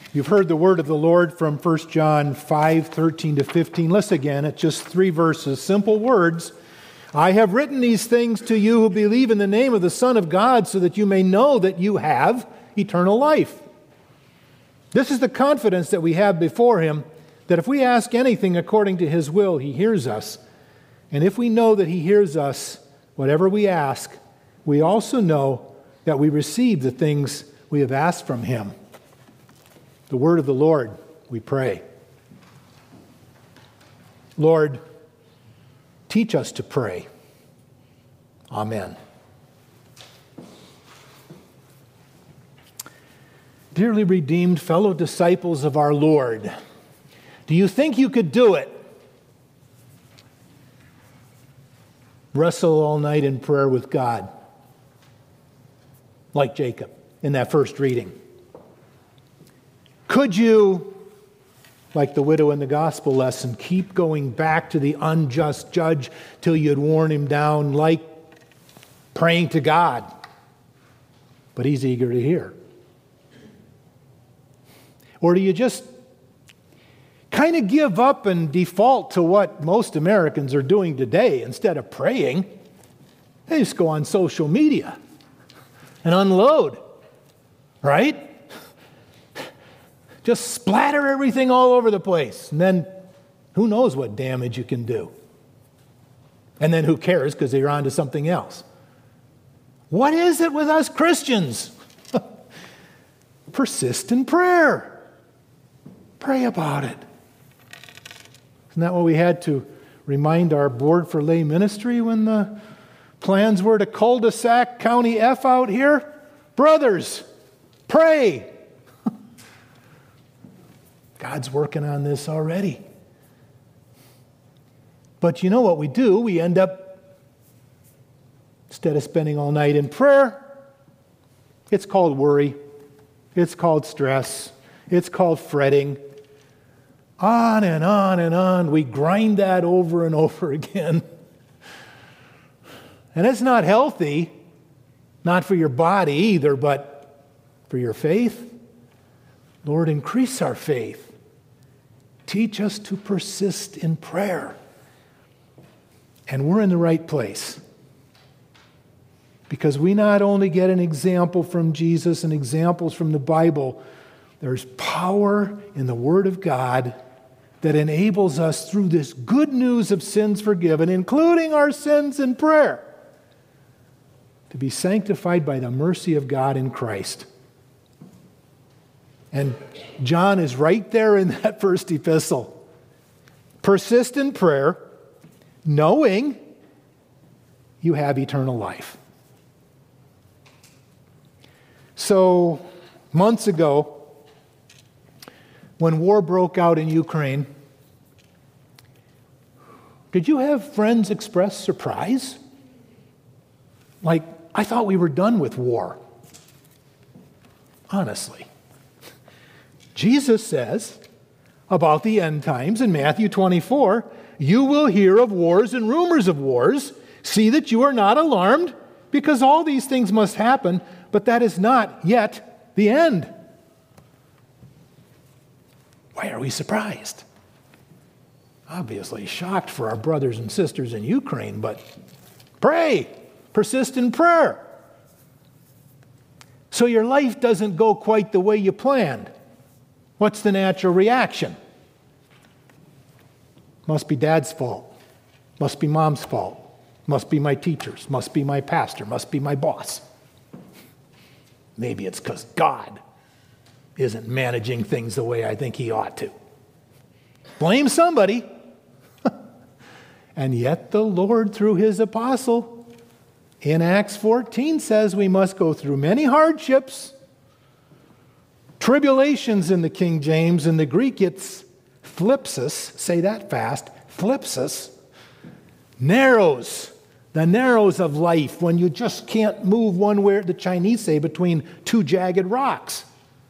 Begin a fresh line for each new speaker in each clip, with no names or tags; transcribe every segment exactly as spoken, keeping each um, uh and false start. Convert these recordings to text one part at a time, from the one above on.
You've heard the word of the Lord from First John five, thirteen to fifteen. Listen again, it's just three verses, simple words. I have written these things to you who believe in the name of the Son of God, so that you may know that you have eternal life. This is the confidence that we have before Him, that if we ask anything according to His will, He hears us. And if we know that He hears us, whatever we ask, we also know that we receive the things we have asked from Him. The word of the Lord, we pray. Lord, teach us to pray. Amen. Dearly redeemed fellow disciples of our Lord, do you think you could do it? Wrestle all night in prayer with God, like Jacob in that first reading. Could you, like the widow in the gospel lesson, keep going back to the unjust judge till you'd worn him down, like praying to God? But He's eager to hear. Or do you just kind of give up and default to what most Americans are doing today? Instead of praying, they just go on social media and unload, right? Just splatter everything all over the place. And then who knows what damage you can do. And then who cares, because they're on to something else. What is it with us Christians? Persist in prayer. Pray about it. Isn't that what we had to remind our board for lay ministry when the plans were to cul-de-sac County F out here? Brothers, pray. God's working on this already. But you know what we do? We end up, instead of spending all night in prayer, it's called worry. It's called stress. It's called fretting. On and on and on. We grind that over and over again. And it's not healthy, not for your body either, but for your faith. Lord, increase our faith. Teach us to persist in prayer. And we're in the right place. Because we not only get an example from Jesus and examples from the Bible, there's power in the Word of God that enables us through this good news of sins forgiven, including our sins in prayer, to be sanctified by the mercy of God in Christ. And John is right there in that first epistle. Persist in prayer, knowing you have eternal life. So, months ago, when war broke out in Ukraine, did you have friends express surprise? Like, I thought we were done with war. Honestly. Jesus says about the end times in Matthew twenty-four, you will hear of wars and rumors of wars. See that you are not alarmed, because all these things must happen, but that is not yet the end. Why are we surprised? Obviously shocked for our brothers and sisters in Ukraine, but pray, persist in prayer. So your life doesn't go quite the way you planned. What's the natural reaction? Must be dad's fault. Must be mom's fault. Must be my teachers. Must be my pastor. Must be my boss. Maybe it's because God isn't managing things the way I think He ought to. Blame somebody. And yet the Lord, through His apostle, in Acts fourteen says we must go through many hardships, tribulations in the King James. In the Greek, it's thlipsis. Say that fast. Thlipsis. Narrows. The narrows of life, when you just can't move one way, the Chinese say, between two jagged rocks.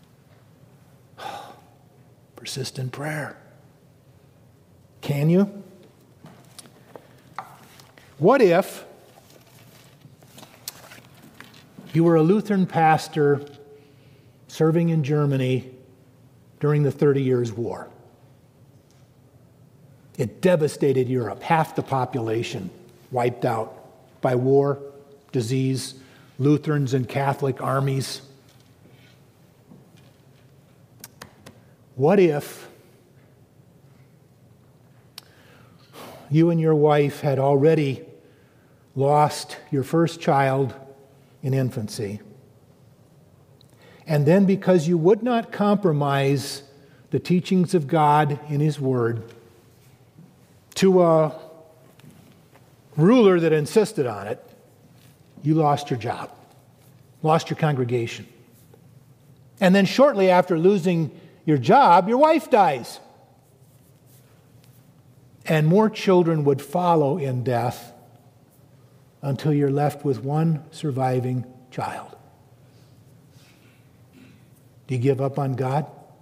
Persist in prayer. Can you? What if you were a Lutheran pastor serving in Germany during the Thirty Years' War. It devastated Europe. Half the population wiped out by war, disease, Lutherans and Catholic armies. What if you and your wife had already lost your first child in infancy, and then because you would not compromise the teachings of God in His Word to a ruler that insisted on it, you lost your job, lost your congregation. And then shortly after losing your job, your wife dies. And more children would follow in death until you're left with one surviving child. Do you give up on God?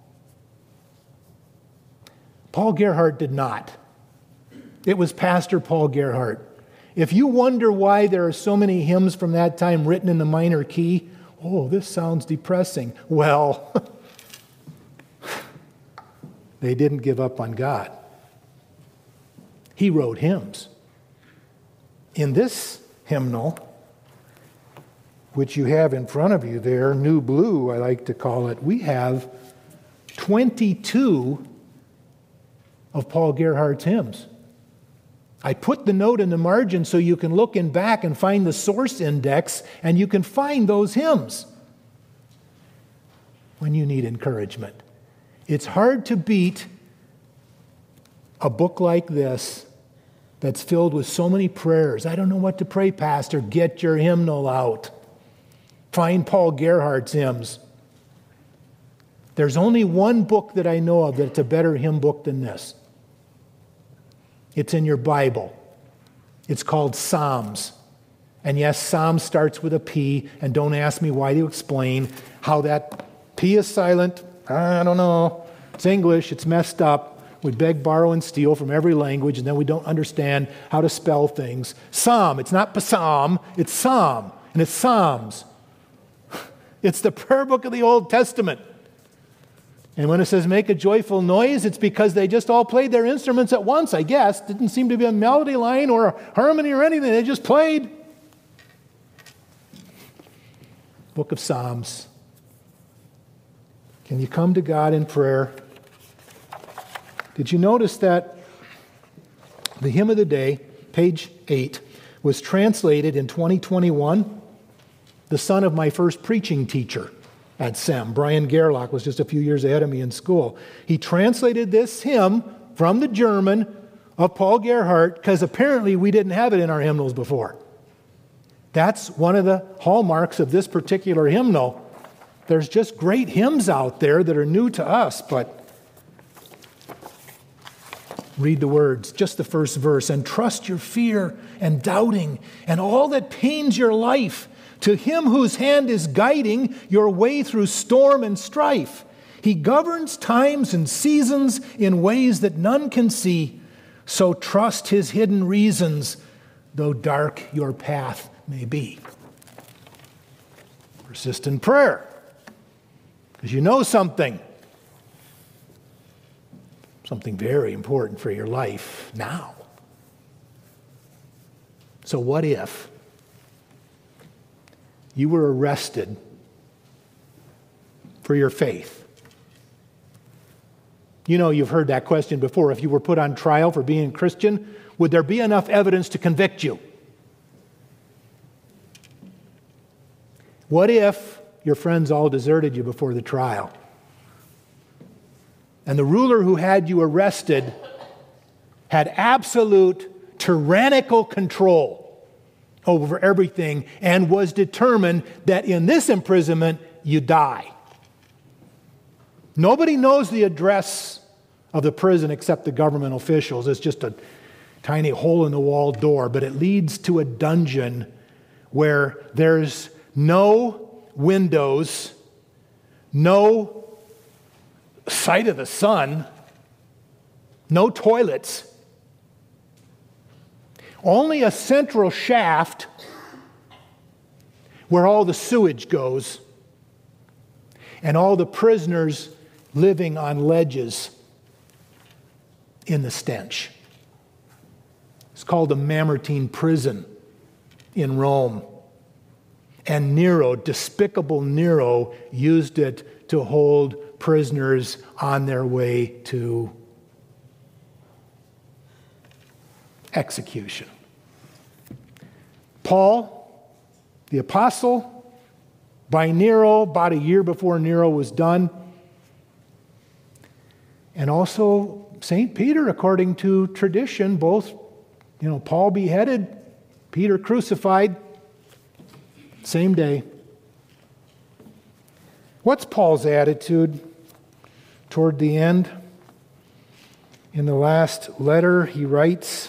Paul Gerhardt did not. It was Pastor Paul Gerhardt. If you wonder why there are so many hymns from that time written in the minor key, oh, this sounds depressing. Well, they didn't give up on God. He wrote hymns. In this hymnal, which you have in front of you there, New Blue, I like to call it, we have twenty-two of Paul Gerhardt's hymns. I put the note in the margin so you can look in back and find the source index, and you can find those hymns when you need encouragement. It's hard to beat a book like this that's filled with so many prayers. I don't know what to pray, Pastor. Get your hymnal out. Find Paul Gerhardt's hymns. There's only one book that I know of that's a better hymn book than this. It's in your Bible. It's called Psalms. And yes, Psalm starts with a P, and don't ask me why to explain how that P is silent. I don't know. It's English. It's messed up. We beg, borrow, and steal from every language, and then we don't understand how to spell things. Psalm. It's not psalm. It's Psalm. And it's Psalms. It's the prayer book of the Old Testament. And when it says make a joyful noise, it's because they just all played their instruments at once, I guess. Didn't seem to be a melody line or a harmony or anything. They just played. Book of Psalms. Can you come to God in prayer? Did you notice that the hymn of the day, page eight, was translated in twenty twenty-one? The son of my first preaching teacher at S E M, Brian Gerlach, was just a few years ahead of me in school. He translated this hymn from the German of Paul Gerhardt because apparently we didn't have it in our hymnals before. That's one of the hallmarks of this particular hymnal. There's just great hymns out there that are new to us, but read the words, just the first verse, and trust your fear and doubting and all that pains your life to Him whose hand is guiding your way through storm and strife. He governs times and seasons in ways that none can see. So trust His hidden reasons, though dark your path may be. Persistent prayer, because you know something. Something very important for your life now. So what if you were arrested for your faith? You know, you've heard that question before. If you were put on trial for being a Christian, would there be enough evidence to convict you? What if your friends all deserted you before the trial? And the ruler who had you arrested had absolute tyrannical control over everything and was determined that in this imprisonment you die. Nobody knows the address of the prison except the government officials. It's just a tiny hole-in-the-wall door, but it leads to a dungeon where there's no windows, no sight of the sun, no toilets, only a central shaft where all the sewage goes, and all the prisoners living on ledges in the stench. It's called the Mamertine prison in Rome. And Nero, despicable Nero, used it to hold prisoners on their way to execution. Paul, the apostle, by Nero, about a year before Nero was done. And also Saint Peter, according to tradition, both, you know, Paul beheaded, Peter crucified, same day. What's Paul's attitude toward the end? In the last letter, he writes,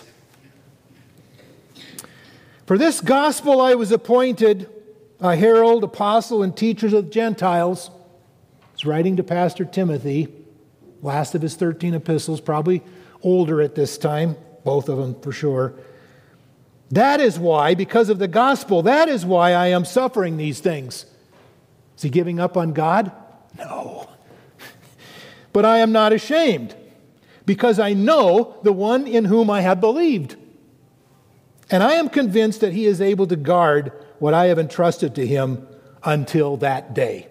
"For this gospel I was appointed a herald, apostle, and teacher of the Gentiles." He's writing to Pastor Timothy, last of his thirteen epistles, probably older at this time, both of them for sure. "That is why, because of the gospel, that is why I am suffering these things." Is he giving up on God? No. "But I am not ashamed, because I know the one in whom I have believed. And I am convinced that he is able to guard what I have entrusted to him until that day."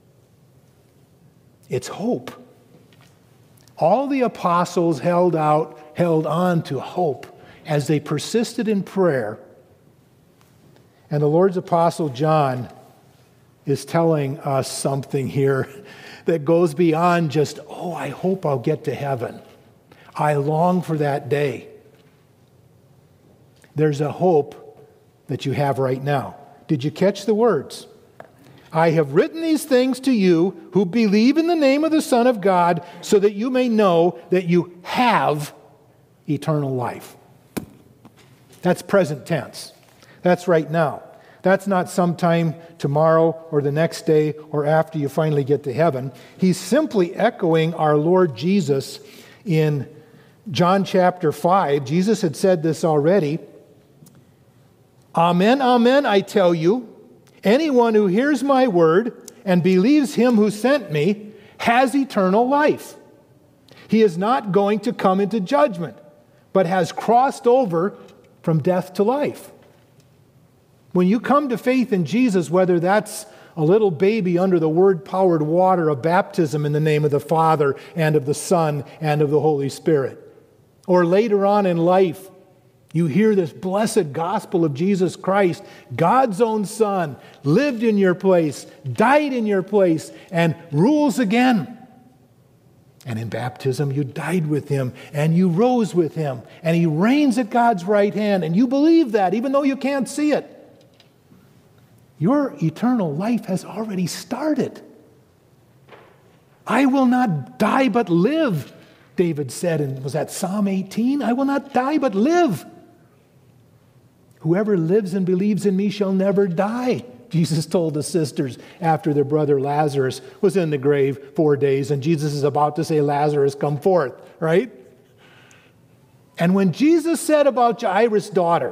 It's hope. All the apostles held out, held on to hope as they persisted in prayer. And the Lord's apostle John is telling us something here that goes beyond just, oh, I hope I'll get to heaven. I long for that day. There's a hope that you have right now. Did you catch the words? "I have written these things to you who believe in the name of the Son of God, so that you may know that you have eternal life." That's present tense. That's right now. That's not sometime tomorrow or the next day or after you finally get to heaven. He's simply echoing our Lord Jesus in John chapter five. Jesus had said this already. "Amen, amen, I tell you, anyone who hears my word and believes him who sent me has eternal life. He is not going to come into judgment, but has crossed over from death to life." When you come to faith in Jesus, whether that's a little baby under the word-powered water of baptism in the name of the Father and of the Son and of the Holy Spirit, or later on in life, you hear this blessed gospel of Jesus Christ, God's own Son, lived in your place, died in your place, and rules again. And in baptism, you died with him, and you rose with him, and he reigns at God's right hand, and you believe that, even though you can't see it. Your eternal life has already started. "I will not die but live," David said, and was that Psalm eighteen? "I will not die but live. Whoever lives and believes in me shall never die," Jesus told the sisters after their brother Lazarus was in the grave four days, and Jesus is about to say, "Lazarus, come forth," right? And when Jesus said about Jairus' daughter,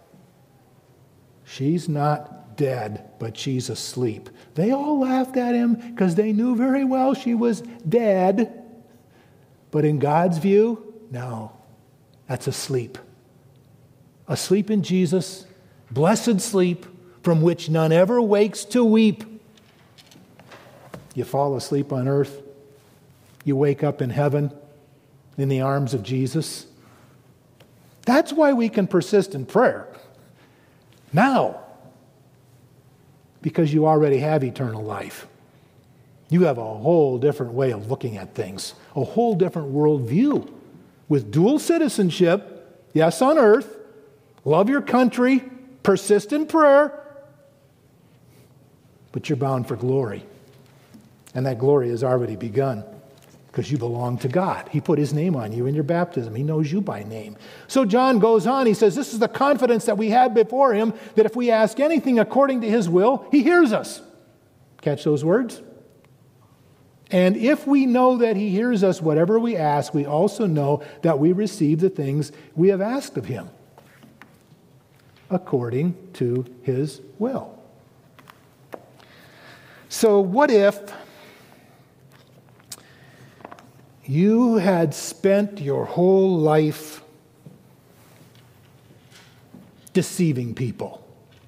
"She's not dead, but she's asleep," they all laughed at him because they knew very well she was dead. But in God's view, no, that's asleep. Asleep in Jesus, blessed sleep, from which none ever wakes to weep. You fall asleep on earth, you wake up in heaven in the arms of Jesus. That's why we can persist in prayer now, because you already have eternal life. You have a whole different way of looking at things, a whole different worldview with dual citizenship, yes, on earth, love your country, persist in prayer, but you're bound for glory. And that glory has already begun because you belong to God. He put his name on you in your baptism. He knows you by name. So John goes on. He says, this is the confidence that we have before him, that if we ask anything according to his will, he hears us. Catch those words? And if we know that he hears us, whatever we ask, we also know that we receive the things we have asked of him according to his will. So what if you had spent your whole life deceiving people.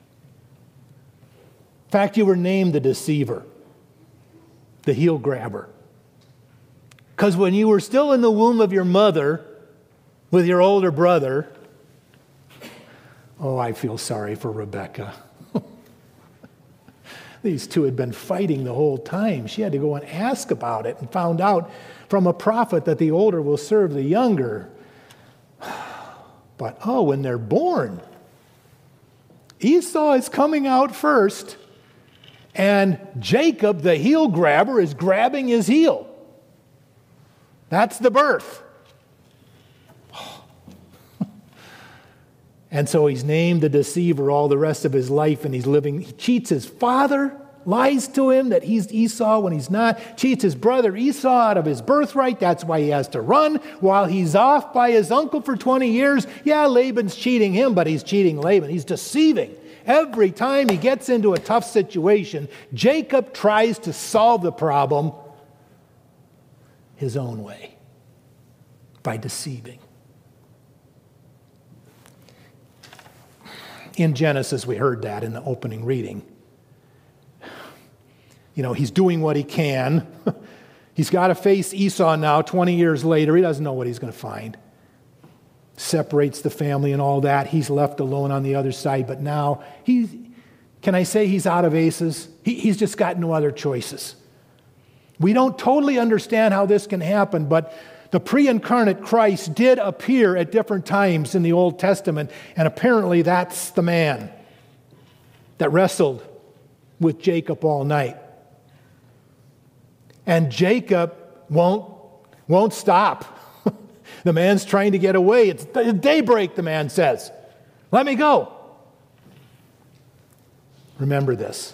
In fact, you were named the deceiver, the heel grabber. Because when you were still in the womb of your mother with your older brother, oh, I feel sorry for Rebecca. These two had been fighting the whole time. She had to go and ask about it and found out from a prophet that the older will serve the younger. But, oh, when they're born, Esau is coming out first, and Jacob, the heel grabber, is grabbing his heel. That's the birth. And so he's named the deceiver all the rest of his life, and he's living, he cheats his father, lies to him that he's Esau when he's not, cheats his brother Esau out of his birthright. That's why he has to run while he's off by his uncle for twenty years. Yeah, Laban's cheating him, but he's cheating Laban. He's deceiving. Every time he gets into a tough situation, Jacob tries to solve the problem his own way by deceiving. In Genesis, we heard that in the opening reading. You know, he's doing what he can. He's got to face Esau now, twenty years later. He doesn't know what he's going to find. Separates the family and all that. He's left alone on the other side. But now, he's, can I say he's out of aces? He, he's just got no other choices. We don't totally understand how this can happen, but the pre-incarnate Christ did appear at different times in the Old Testament, and apparently that's the man that wrestled with Jacob all night. And Jacob won't, won't stop. The man's trying to get away. It's daybreak, the man says. Let me go. Remember this.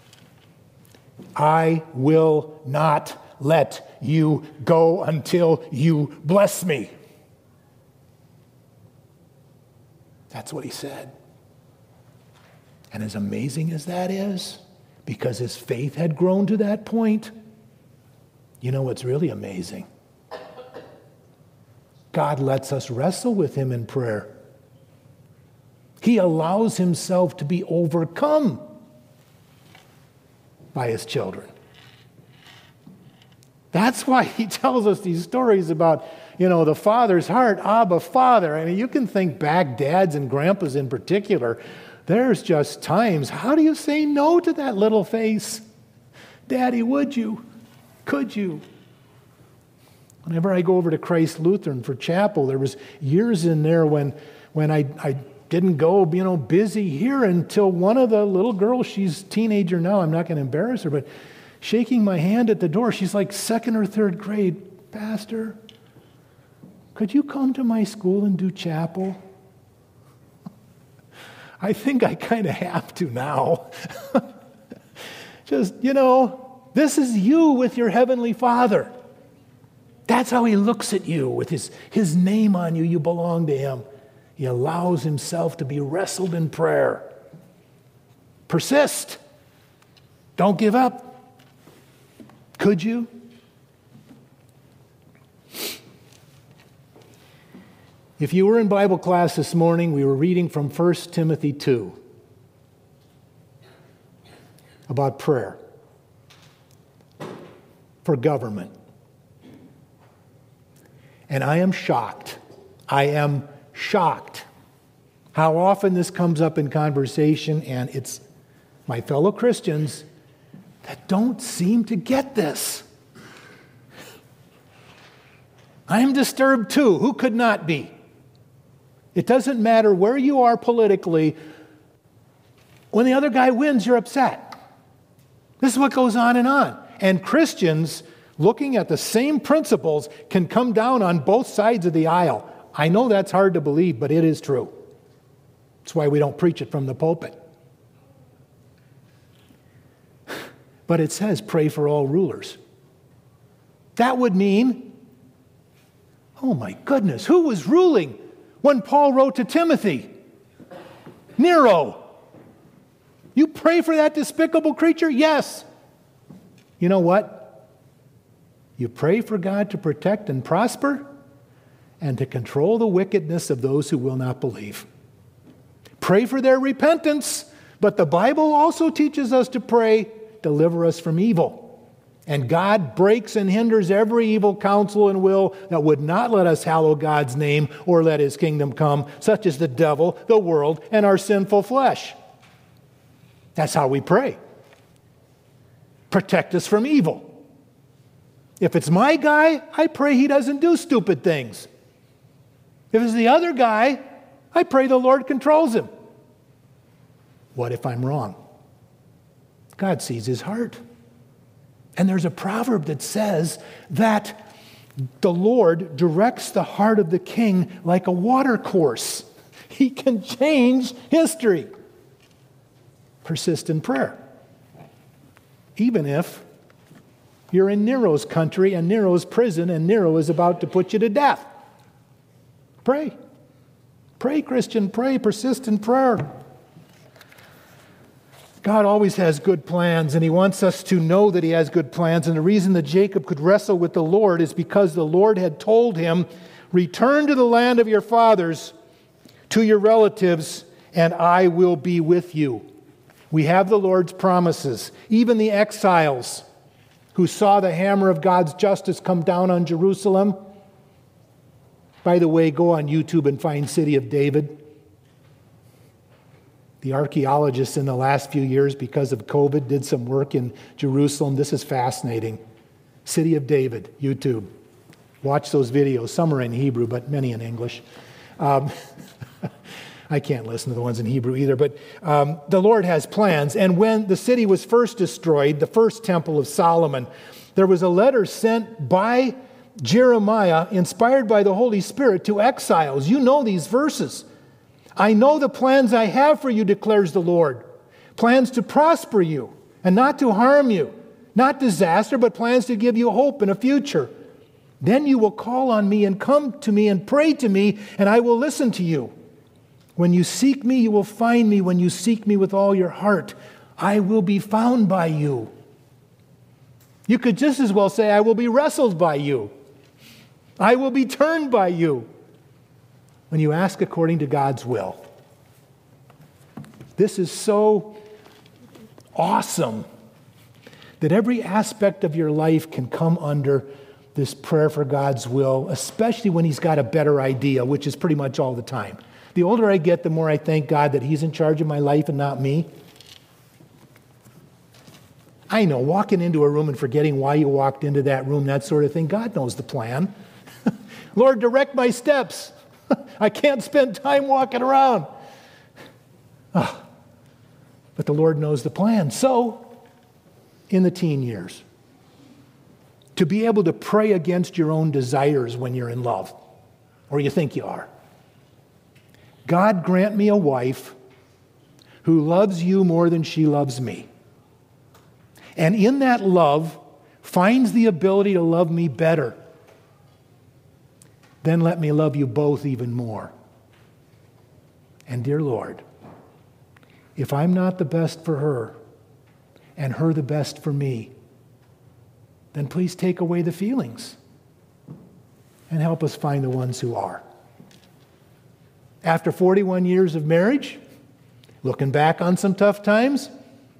I will not let you go until you bless me. That's what he said. And as amazing as that is, because his faith had grown to that point, you know what's really amazing? God lets us wrestle with him in prayer. He allows himself to be overcome by his children. That's why he tells us these stories about, you know, the father's heart, Abba, Father. I mean, you can think back, dads and grandpas in particular. There's just times, how do you say no to that little face? Daddy, would you? Could you? Whenever I go over to Christ Lutheran for chapel, there was years in there when, when I, I didn't go, you know, busy here until one of the little girls, she's a teenager now, I'm not going to embarrass her, but shaking my hand at the door, she's like second or third grade. Pastor, could you come to my school and do chapel? I think I kind of have to now. Just, you know, this is you with your heavenly Father. That's how he looks at you, with his, his name on you. You belong to him. He allows himself to be wrestled in prayer. Persist. Don't give up. Could you? If you were in Bible class this morning, we were reading from First Timothy two about prayer for government. And I am shocked. I am shocked how often this comes up in conversation, and it's my fellow Christians that don't seem to get this. I am disturbed too. Who could not be? It doesn't matter where you are politically. When the other guy wins, you're upset. This is what goes on and on. And Christians, looking at the same principles, can come down on both sides of the aisle. I know that's hard to believe, but it is true. That's why we don't preach it from the pulpit. But it says, pray for all rulers. That would mean, oh my goodness, who was ruling when Paul wrote to Timothy? Nero. You pray for that despicable creature? Yes. You know what? You pray for God to protect and prosper and to control the wickedness of those who will not believe. Pray for their repentance, but the Bible also teaches us to pray, deliver us from evil. And God breaks and hinders every evil counsel and will that would not let us hallow God's name or let His kingdom come, such as the devil, the world, and our sinful flesh. That's how we pray. Protect us from evil. If it's my guy, I pray he doesn't do stupid things. If it's the other guy, I pray the Lord controls him. What if I'm wrong? God sees his heart. And there's a proverb that says that the Lord directs the heart of the king like a water course. He can change history. Persist in prayer. Even if you're in Nero's country and Nero's prison and Nero is about to put you to death. Pray. Pray, Christian, pray. Persist in prayer. God always has good plans, and He wants us to know that He has good plans. And the reason that Jacob could wrestle with the Lord is because the Lord had told him, return to the land of your fathers, to your relatives, and I will be with you. We have the Lord's promises. Even the exiles who saw the hammer of God's justice come down on Jerusalem. By the way, go on YouTube and find City of David. The archaeologists in the last few years, because of COVID, did some work in Jerusalem. This is fascinating. City of David, YouTube. Watch those videos. Some are in Hebrew, but many in English. Um, I can't listen to the ones in Hebrew either, but um, the Lord has plans. And when the city was first destroyed, the first temple of Solomon, there was a letter sent by Jeremiah, inspired by the Holy Spirit, to exiles. You know these verses. I know the plans I have for you, declares the Lord. Plans to prosper you and not to harm you. Not disaster, but plans to give you hope and a future. Then you will call on me and come to me and pray to me, and I will listen to you. When you seek me, you will find me. When you seek me with all your heart, I will be found by you. You could just as well say, I will be wrestled by you. I will be turned by you. When you ask according to God's will. This is so awesome that every aspect of your life can come under this prayer for God's will, especially when He's got a better idea, which is pretty much all the time. The older I get, the more I thank God that He's in charge of my life and not me. I know, walking into a room and forgetting why you walked into that room, that sort of thing, God knows the plan. Lord, direct my steps. I can't spend time walking around. Oh, but the Lord knows the plan. So, in the teen years, to be able to pray against your own desires when you're in love, or you think you are. God, grant me a wife who loves you more than she loves me. And in that love, finds the ability to love me better. Then let me love you both even more. And dear Lord, if I'm not the best for her and her the best for me, then please take away the feelings and help us find the ones who are. After forty-one years of marriage, looking back on some tough times,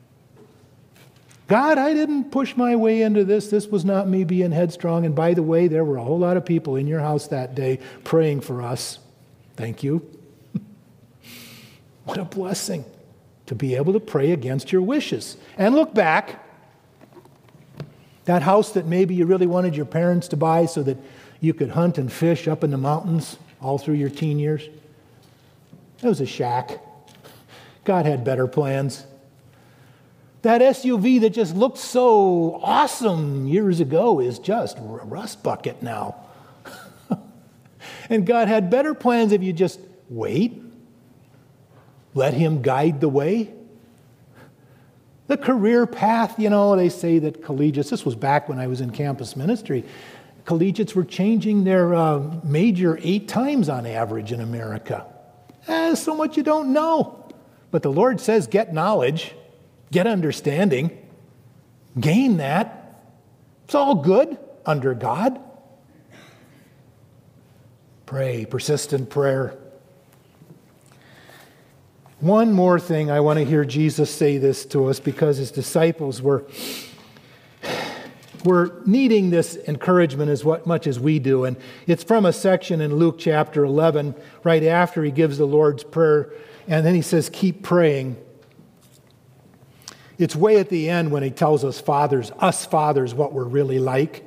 God, I didn't push my way into this. This was not me being headstrong. And by the way, there were a whole lot of people in your house that day praying for us. Thank you. What a blessing to be able to pray against your wishes. And look back. That house that maybe you really wanted your parents to buy so that you could hunt and fish up in the mountains all through your teen years. It was a shack. God had better plans. That S U V that just looked so awesome years ago is just a rust bucket now. And God had better plans if you just wait, let Him guide the way. The career path, you know, they say that collegiates, this was back when I was in campus ministry, collegiates were changing their uh, major eight times on average in America. Eh, so much you don't know. But the Lord says get knowledge. Get understanding, gain that. It's all good. under God. Pray, persistent prayer. One more thing, I want to hear Jesus say this to us because his disciples were, were needing this encouragement as much as we do. And it's from a section in Luke chapter eleven, right after he gives the Lord's Prayer. And then he says, keep praying. It's way at the end when he tells us fathers, us fathers, what we're really like.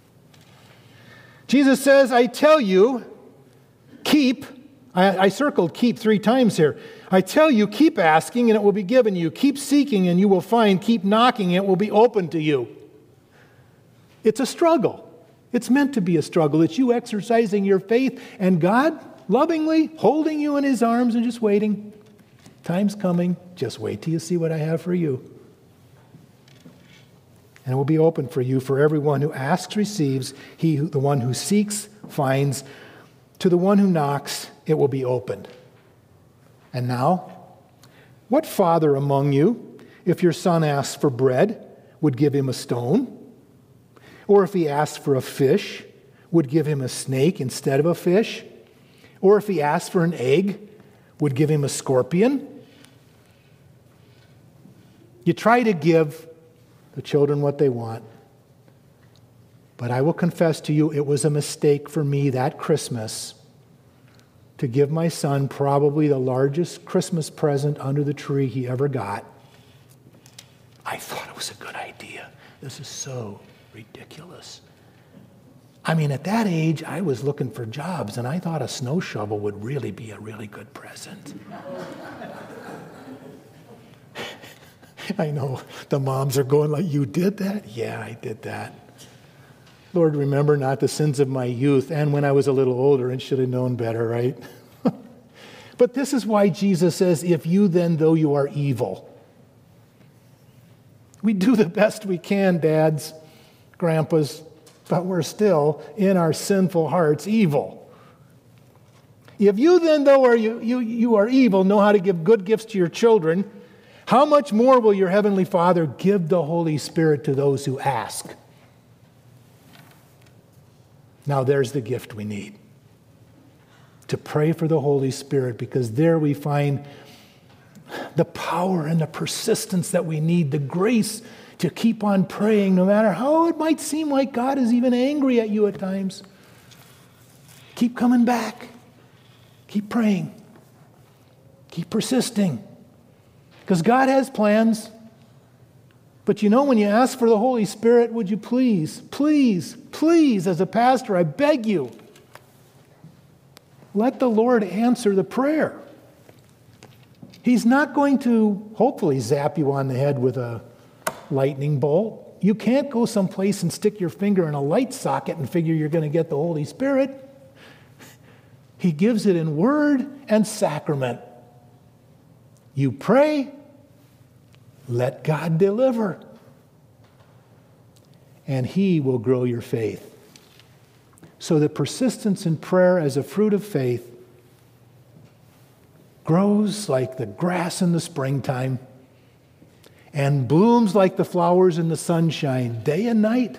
Jesus says, I tell you, keep, I, I circled keep three times here. I tell you, keep asking and it will be given you. Keep seeking and you will find. Keep knocking and it will be open to you. It's a struggle. It's meant to be a struggle. It's you exercising your faith and God lovingly holding you in his arms and just waiting. Time's coming. Just wait till you see what I have for you. And it will be open for you. For everyone who asks receives. He, the one who seeks, finds. To the one who knocks, it will be opened. And now, what father among you, if your son asks for bread, would give him a stone? Or if he asks for a fish, would give him a snake instead of a fish? Or if he asks for an egg, would give him a scorpion? You try to give the children what they want. But I will confess to you, it was a mistake for me that Christmas to give my son probably the largest Christmas present under the tree he ever got. I thought it was a good idea. This is so ridiculous. I mean, at that age, I was looking for jobs, and I thought a snow shovel would really be a really good present. I know the moms are going like, you did that? Yeah, I did that. Lord, remember not the sins of my youth and when I was a little older and should have known better, right? But this is why Jesus says, if you then, though you are evil. We do the best we can, dads, grandpas, but we're still in our sinful hearts evil. If you then, though are you, you, you are evil, know how to give good gifts to your children, how much more will your heavenly Father give the Holy Spirit to those who ask? Now there's the gift we need. To pray for the Holy Spirit, because there we find the power and the persistence that we need, the grace to keep on praying no matter how it might seem like God is even angry at you at times. Keep coming back. Keep praying. Keep persisting. Because God has plans. But you know, when you ask for the Holy Spirit, would you please, please, please, as a pastor, I beg you, let the Lord answer the prayer. He's not going to, hopefully, zap you on the head with a lightning bolt. You can't go someplace and stick your finger in a light socket and figure you're going to get the Holy Spirit. He gives it in word and sacrament. You pray, let God deliver. And He will grow your faith. So that persistence in prayer as a fruit of faith grows like the grass in the springtime and blooms like the flowers in the sunshine, day and night.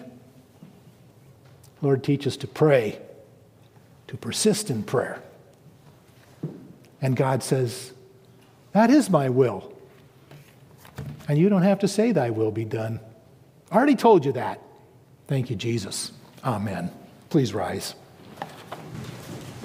Lord, teach us to pray, to persist in prayer. And God says, that is my will. And you don't have to say thy will be done. I already told you that. Thank you, Jesus. Amen. Please rise.